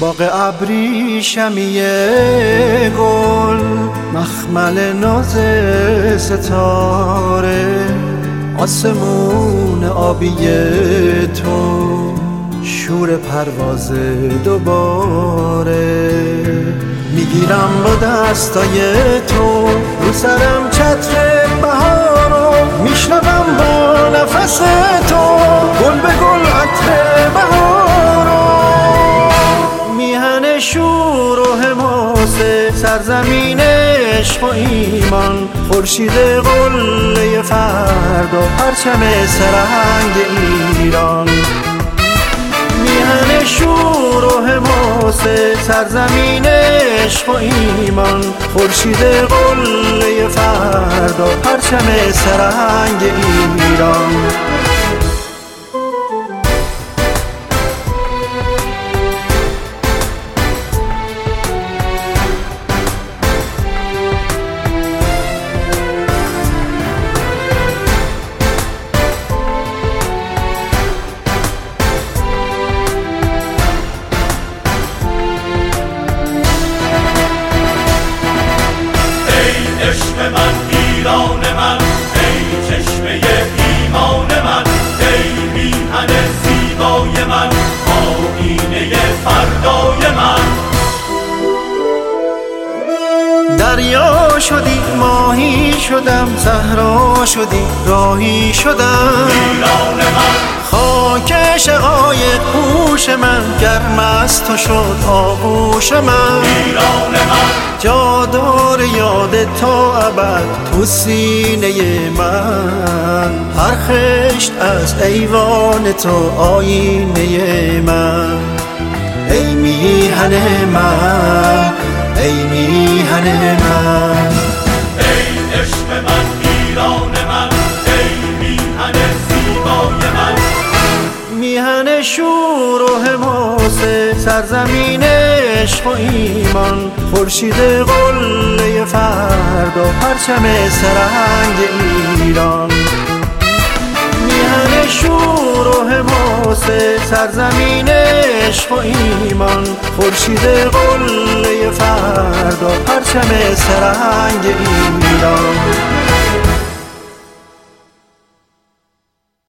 باغ ابریشمیه گل، مخمل ناز ستاره، آسمون آبی تو، شور پرواز دوباره. میگیرم با دستای تو رو سرم چتر بهارو، میشنوم با نفس تو گل به گل عطر بهارو. میهن شور و حماسه سرزمین عشق و ایمان، خورشید قله فردا پرچم سرهنگ ایران. میهن شور و حماسه سرزمین عشق و ایمان، خورشید قله فردا پرچم سرهنگ ایران. عشق من، ایران من، ای چشمه ایمان من، ای میهن زیبای من، آیینه فردای من. دریا شدی ماهی شدم، صحرا شدی راهی شدم. ایران من، خاک شقایق پوش من، گرم از تو شد آغوش من. ایران من، جا دار یاد تا ابد تو سینه من، هر خشت از ایوان تو آینه من. ای میهن من، ای میهن من، ای عشق من، ایران من، ای میهن زیبای من. میهن شور و حماسه سرزمین عشق و ایمان، خورشید قله فردا پرچم سرهنگ ایران. میهن شور و حماسه سرزمین عشق و ایمان، خورشید قله فردا پرچم سرهنگ ایران.